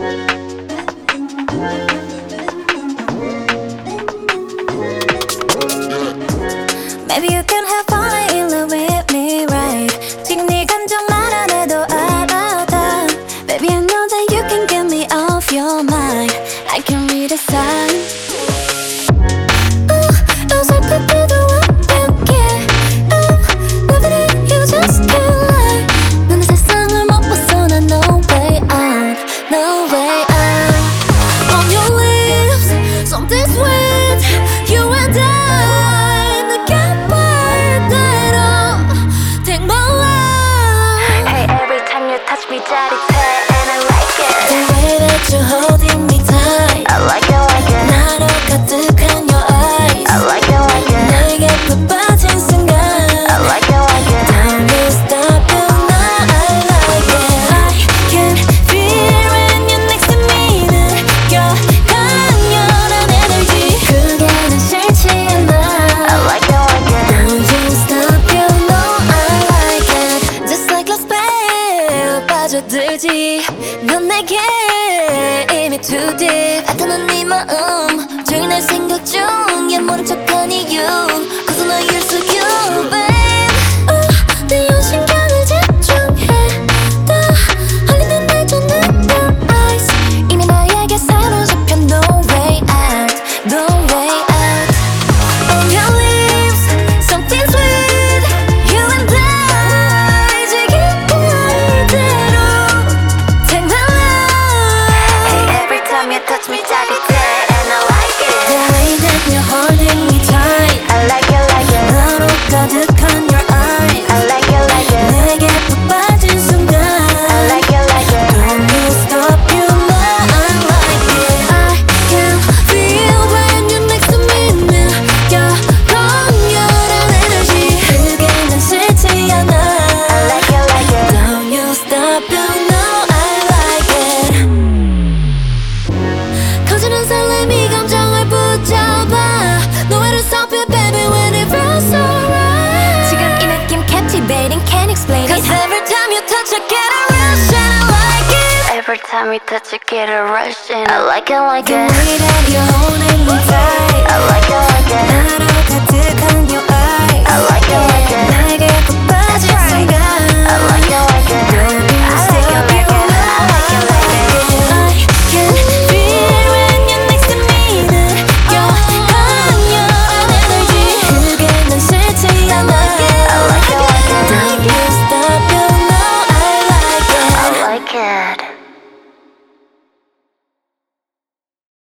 Maybe you can have fun in love with me, right? 지금 네 감정만 안 해도 알아다. Baby, I know that you can get me off your mind. I can read a sign. 어설플 때도 완벽해. Loving it, you just can't lie. 너는 세상을 못 벗어나. No way out, no way out. On your lips, something sweet. You and I, 느껴볼 대로 take my love. Hey, every time you touch me 짜릿해 and I like it. The way that you're holding me tight, I like it, like it. 나로 가득한 your eyes, I like it, like it. 내게 푹 빠진 순간, I like it, like it. Don't you stop, you know I like it. I can feel when you're next to me. 느껴 강렬한 energy. 그게 난 싫지 않아. I like it, like it. Don't you stop, you know I like it. Just like Lost Spell 빠져들지. 넌 내게 이미 too deep. 아타난 네 마음 조용히 날 생각 중에 모른 척한 이유. Cause I know you're so cute, babe. 내 연신경을 집중해. 다 홀리는 날 쫓는 your eyes. 이미 나에게 사로잡혀. No way out, no way out. On your lips, something sweet. You and I, 지금 그대로 take my love. Hey, every time you touch me 짜릿해 and I like it. The way that you're holding me tight, I like it, like it. 나로 가득한 your eyes, I like it, like it. 내게 푹 빠진 순간, I like it, like it. Don't you stop, you know I like it. I can feel when you're next to me. 느껴 강렬한 energy. 그게 난 싫지 않아. I like it, like it. Don't you stop, you know I like it. 커지는 설렘이 감정을 붙잡아. Nowhere to stop it, baby, when it feels so right. 지금 이 느낌 captivating, can't explain it. Cause every time you touch, I get a rush and I like it. Every time you touch, you get a rush and I like it, like The it. way that you're holding me tight, I like it, like it. 나로 가득한 your eyes, I like it, like it.